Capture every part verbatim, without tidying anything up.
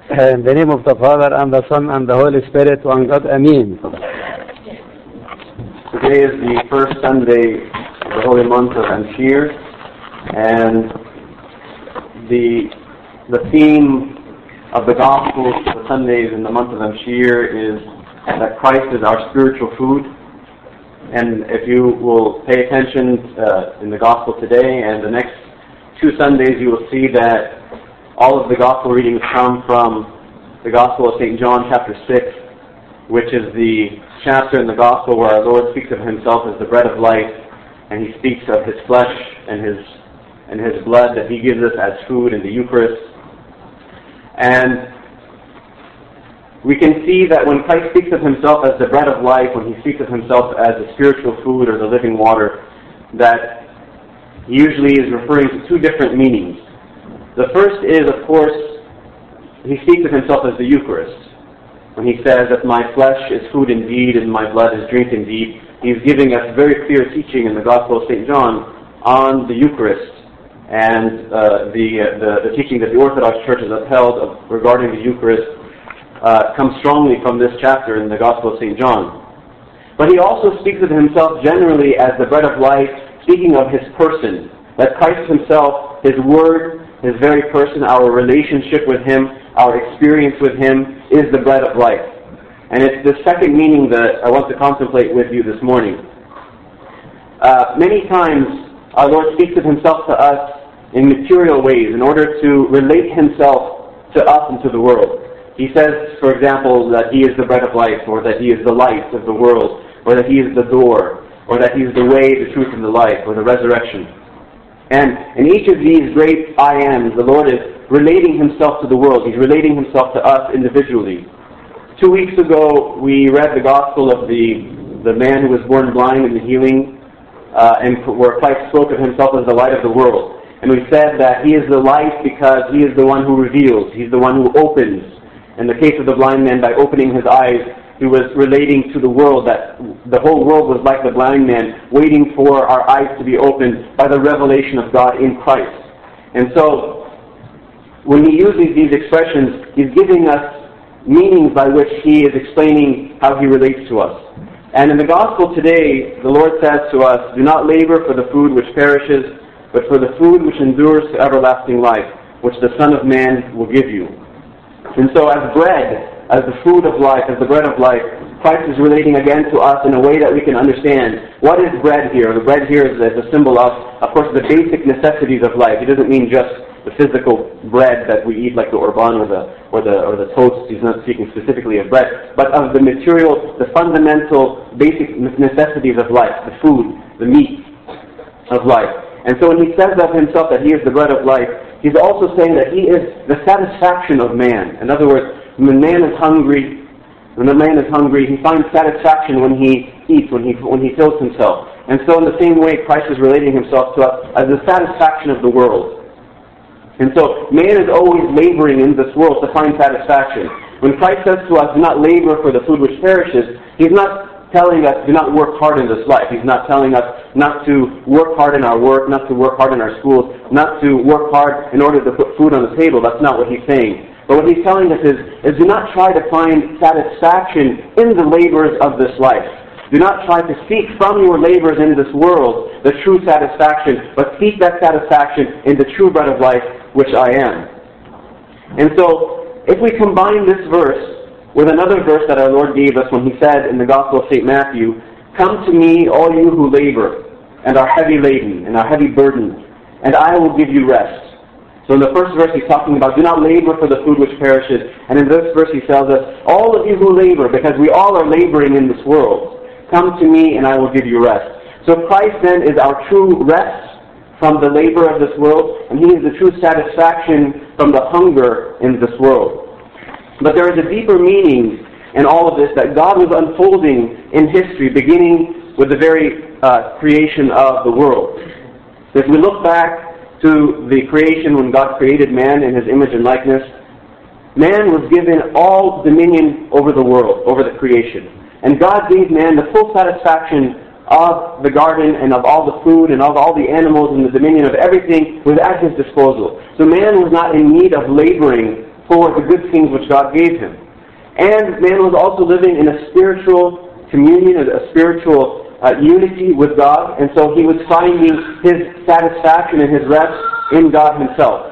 In the name of the Father, and the Son, and the Holy Spirit, one God, Amen. Today is the first Sunday of the holy month of Amshir, and the the theme of the Gospel for Sundays in the month of Amshir is that Christ is our spiritual food. And if you will pay attention uh, in the Gospel today and the next two Sundays, you will see that all of the Gospel readings come from the Gospel of Saint John chapter six, which is the chapter in the Gospel where our Lord speaks of Himself as the bread of life, and He speaks of His flesh and His and His blood that He gives us as food in the Eucharist. And we can see that when Christ speaks of Himself as the bread of life, when He speaks of Himself as the spiritual food or the living water, that He usually is referring to two different meanings. The first is, of course, He speaks of Himself as the Eucharist. When He says that my flesh is food indeed and my blood is drink indeed, He's giving us very clear teaching in the Gospel of Saint John on the Eucharist and uh, the, uh, the the teaching that the Orthodox Church has upheld of, regarding the Eucharist uh, comes strongly from this chapter in the Gospel of Saint John. But He also speaks of Himself generally as the bread of life, speaking of His person, that Christ Himself, His Word, His very person, our relationship with Him, our experience with Him, is the bread of life. And it's the second meaning that I want to contemplate with you this morning. Uh, many times our Lord speaks of Himself to us in material ways in order to relate Himself to us and to the world. He says, for example, that He is the bread of life, or that He is the light of the world, or that He is the door, or that He is the way, the truth, and the life, or the resurrection. And in each of these great I ams, the Lord is relating Himself to the world. He's relating Himself to us individually. Two weeks ago, we read the Gospel of the, the man who was born blind and the healing, uh, and where Christ spoke of Himself as the light of the world. And we said that He is the light because He is the one who reveals. He's the one who opens. In the case of the blind man, by opening his eyes, He was relating to the world that the whole world was like the blind man, waiting for our eyes to be opened by the revelation of God in Christ. And so, when He uses these expressions, He's giving us meanings by which He is explaining how He relates to us. And in the Gospel today, the Lord says to us, do not labor for the food which perishes, but for the food which endures to everlasting life, which the Son of Man will give you. And so as bread, as the food of life, as the bread of life, Christ is relating again to us in a way that we can understand. What is bread here? The bread here is, is a symbol of, of course, the basic necessities of life. It doesn't mean just the physical bread that we eat, like the orban or the or the or the toast. He's not speaking specifically of bread, but of the material, the fundamental, basic necessities of life, the food, the meat of life. And so when He says of Himself that He is the bread of life, He's also saying that He is the satisfaction of man. In other words, when man is hungry, when the man is hungry, he finds satisfaction when he eats, when he when he fills himself. And so in the same way, Christ is relating Himself to us as the satisfaction of the world. And so man is always laboring in this world to find satisfaction. When Christ says to us, do not labor for the food which perishes, He's not telling us, do not work hard in this life. He's not telling us not to work hard in our work, not to work hard in our schools, not to work hard in order to put food on the table. That's not what He's saying. But what He's telling us is, is do not try to find satisfaction in the labors of this life. Do not try to seek from your labors in this world the true satisfaction, but seek that satisfaction in the true bread of life, which I am. And so, if we combine this verse with another verse that our Lord gave us when He said in the Gospel of Saint Matthew, come to me, all you who labor and are heavy laden and are heavy burdened, and I will give you rest. So in the first verse He's talking about, do not labor for the food which perishes. And in this verse He tells us, all of you who labor, because we all are laboring in this world, come to me and I will give you rest. So Christ then is our true rest from the labor of this world, and He is the true satisfaction from the hunger in this world. But there is a deeper meaning in all of this that God was unfolding in history, beginning with the very uh, creation of the world. So if we look back to the creation when God created man in His image and likeness, man was given all dominion over the world, over the creation. And God gave man the full satisfaction of the garden and of all the food and of all the animals and the dominion of everything was at his disposal. So man was not in need of laboring for the good things which God gave him. And man was also living in a spiritual communion, a spiritual uh, unity with God, and so he was finding his satisfaction and his rest in God himself.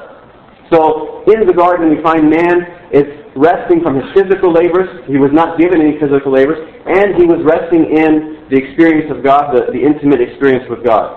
So in the garden we find man is resting from his physical labors. He was not given any physical labors, and he was resting in the experience of God, the, the intimate experience with God.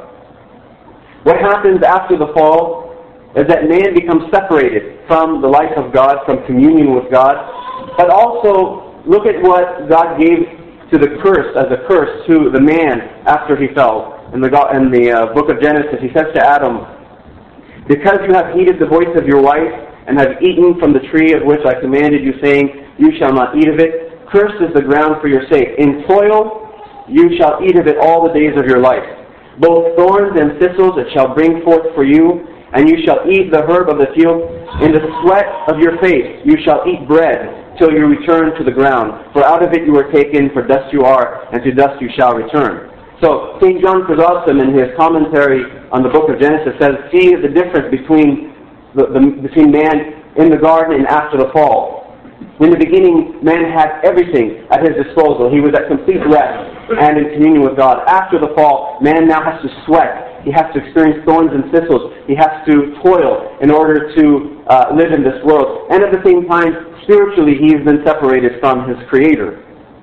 What happens after the fall is that man becomes separated from the life of God, from communion with God, but also look at what God gave to the curse, as a curse to the man after he fell. In the, in the uh, book of Genesis, he says to Adam, "Because you have heeded the voice of your wife, and have eaten from the tree of which I commanded you, saying, you shall not eat of it, cursed is the ground for your sake. In toil you shall eat of it all the days of your life. Both thorns and thistles it shall bring forth for you, and you shall eat the herb of the field. In the sweat of your face you shall eat bread, till you return to the ground. For out of it you were taken, for dust you are, and to dust you shall return." So Saint John Chrysostom, in his commentary on the book of Genesis, says, see the difference between the, the, between man in the garden and after the fall. In the beginning, man had everything at his disposal. He was at complete rest and in communion with God. After the fall, man now has to sweat. He has to experience thorns and thistles. He has to toil in order to uh, live in this world. And at the same time, spiritually, he has been separated from his Creator.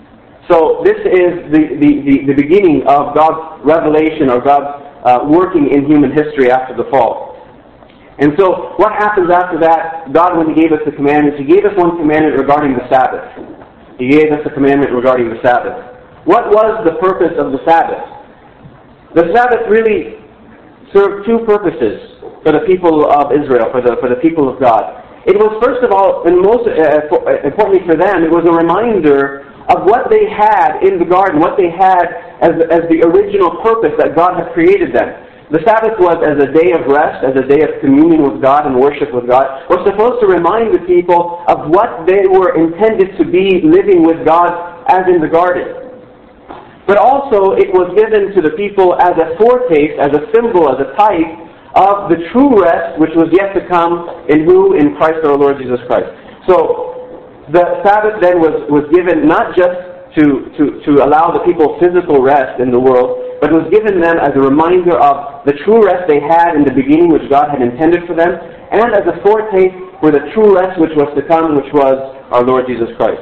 So this is the, the, the, the beginning of God's revelation, or God's uh, working in human history after the fall. And so what happens after that? God, when He gave us the commandments, He gave us one commandment regarding the Sabbath. He gave us a commandment regarding the Sabbath. What was the purpose of the Sabbath? The Sabbath really served two purposes for the people of Israel, for the, for the people of God. It was, first of all, and most uh, for, uh, importantly for them, it was a reminder of what they had in the garden, what they had as, as the original purpose that God had created them. The Sabbath was as a day of rest, as a day of communion with God and worship with God, was supposed to remind the people of what they were intended to be living with God as in the garden. But also it was given to the people as a foretaste, as a symbol, as a type of the true rest which was yet to come in who? In Christ our Lord Jesus Christ. So the Sabbath then was, was given not just to, to, to allow the people physical rest in the world, but was given them as a reminder of the true rest they had in the beginning, which God had intended for them, and as a foretaste for the true rest which was to come, which was our Lord Jesus Christ.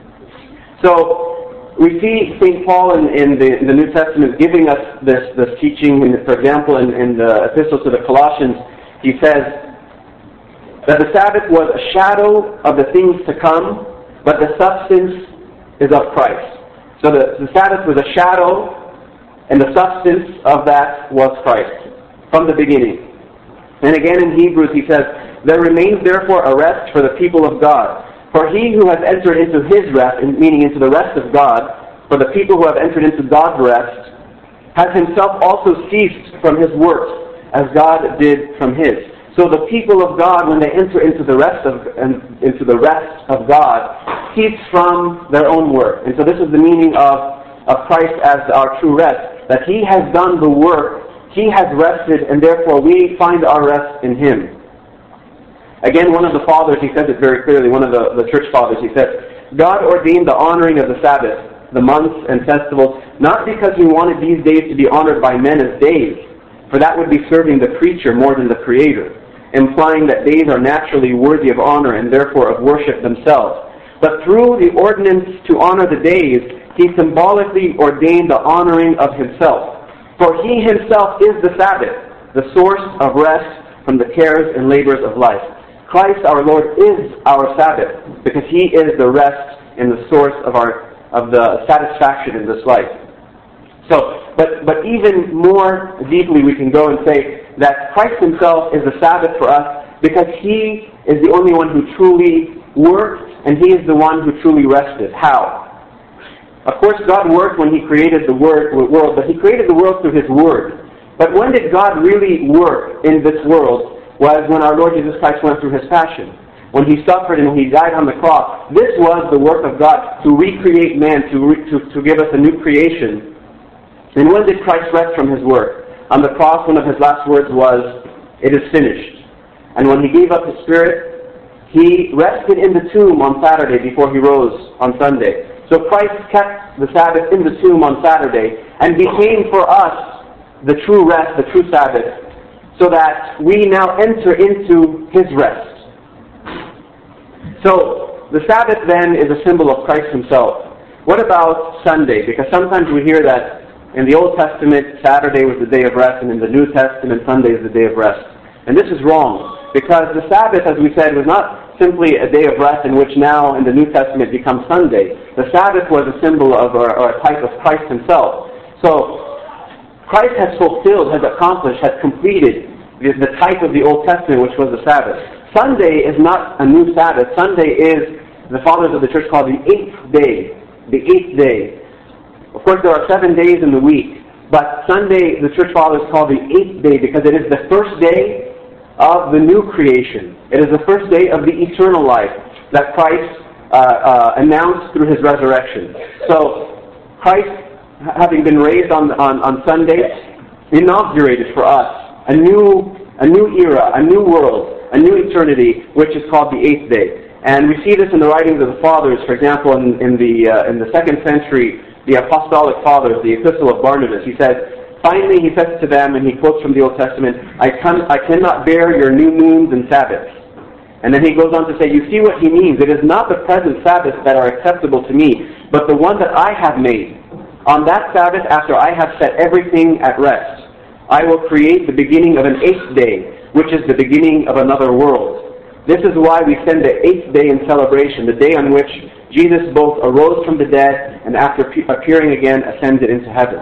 So we see Saint Paul in, in, the, in the New Testament giving us this, this teaching. In, for example, in, in the epistle to the Colossians, he says that the Sabbath was a shadow of the things to come, but the substance is of Christ. So the, the Sabbath was a shadow, and the substance of that was Christ from the beginning. And again in Hebrews he says, there remains therefore a rest for the people of God. For he who has entered into his rest, meaning into the rest of God, for the people who have entered into God's rest, has himself also ceased from his works, as God did from his. So the people of God, when they enter into the rest of and into the rest of God, cease from their own work. And so this is the meaning of, of Christ as our true rest. That He has done the work, He has rested, and therefore we find our rest in Him. Again, one of the fathers, he says it very clearly, one of the, the church fathers, he said, God ordained the honoring of the Sabbath, the months and festivals, not because He wanted these days to be honored by men as days, for that would be serving the creature more than the Creator, implying that days are naturally worthy of honor and therefore of worship themselves. But through the ordinance to honor the days, He symbolically ordained the honoring of Himself. For He Himself is the Sabbath, the source of rest from the cares and labors of life. Christ our Lord is our Sabbath, because He is the rest and the source of our of the satisfaction in this life. So, but but even more deeply we can go and say that Christ Himself is the Sabbath for us, because He is the only one who truly worked, and He is the one who truly rested. How? Of course, God worked when He created the world, but He created the world through His Word. But when did God really work in this world? Was when our Lord Jesus Christ went through His passion. When He suffered and He died on the cross. This was the work of God, to recreate man, to, re- to, to give us a new creation. And when did Christ rest from His work? On the cross, one of His last words was, "It is finished." And when He gave up His Spirit, He rested in the tomb on Saturday before he rose on Sunday. So Christ kept the Sabbath in the tomb on Saturday and became for us the true rest, the true Sabbath, so that we now enter into His rest. So the Sabbath then is a symbol of Christ Himself. What about Sunday? Because sometimes we hear that in the Old Testament, Saturday was the day of rest, and in the New Testament, Sunday is the day of rest. And this is wrong, because the Sabbath, as we said, was not simply a day of rest in which now in the New Testament becomes Sunday. The Sabbath was a symbol of, or, or a type of Christ Himself. So Christ has fulfilled, has accomplished, has completed the, the type of the Old Testament, which was the Sabbath. Sunday is not a new Sabbath. Sunday is, the fathers of the church call the eighth day. The eighth day. Of course, there are seven days in the week, but Sunday, the church fathers call the eighth day because it is the first day of the new creation. It is the first day of the eternal life that Christ uh, uh, announced through His resurrection. So, Christ, having been raised on, on, on Sunday, inaugurated for us a new, a new era, a new world, a new eternity, which is called the eighth day. And we see this in the writings of the fathers. For example, in, in the uh, in the second century, the apostolic fathers, the epistle of Barnabas, he said, finally he says to them, and he quotes from the Old Testament, I, can, I cannot bear your new moons and Sabbaths. And then he goes on to say, you see what he means. It is not the present Sabbaths that are acceptable to me, but the one that I have made. On that Sabbath, after I have set everything at rest, I will create the beginning of an eighth day, which is the beginning of another world. This is why we send the eighth day in celebration, the day on which Jesus both arose from the dead and after appearing again ascended into heaven.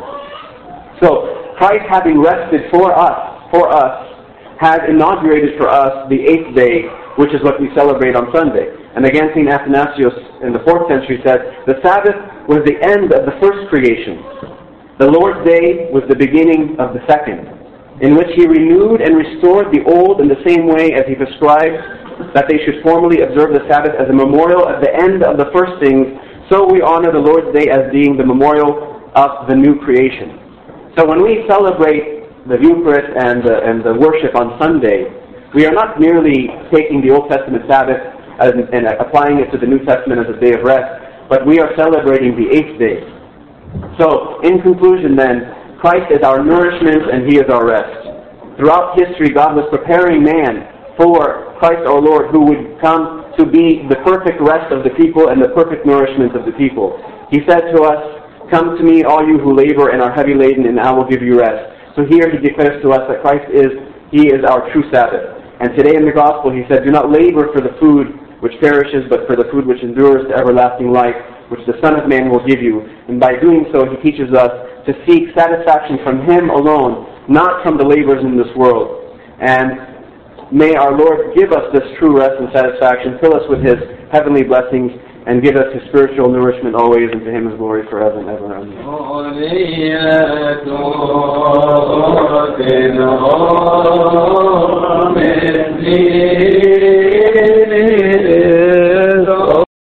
So, Christ having rested for us, for us, has inaugurated for us the eighth day, which is what we celebrate on Sunday. And again, Saint Athanasius in the fourth century said, the Sabbath was the end of the first creation. The Lord's Day was the beginning of the second, in which He renewed and restored the old in the same way as He prescribed that they should formally observe the Sabbath as a memorial at the end of the first things. So we honor the Lord's Day as being the memorial of the new creation. So when we celebrate the Eucharist and the, and the worship on Sunday, we are not merely taking the Old Testament Sabbath as, and applying it to the New Testament as a day of rest, but we are celebrating the eighth day. So, in conclusion then, Christ is our nourishment and He is our rest. Throughout history, God was preparing man for Christ our Lord, who would come to be the perfect rest of the people and the perfect nourishment of the people. He said to us, come to me, all you who labor and are heavy laden, and I will give you rest. So here He declares to us that Christ is, He is our true Sabbath. And today in the Gospel He said, do not labor for the food which perishes, but for the food which endures to everlasting life, which the Son of Man will give you. And by doing so, He teaches us to seek satisfaction from Him alone, not from the labors in this world. And may our Lord give us this true rest and satisfaction, fill us with His heavenly blessings, and give us His spiritual nourishment always, and to Him is glory forever and ever. Amen.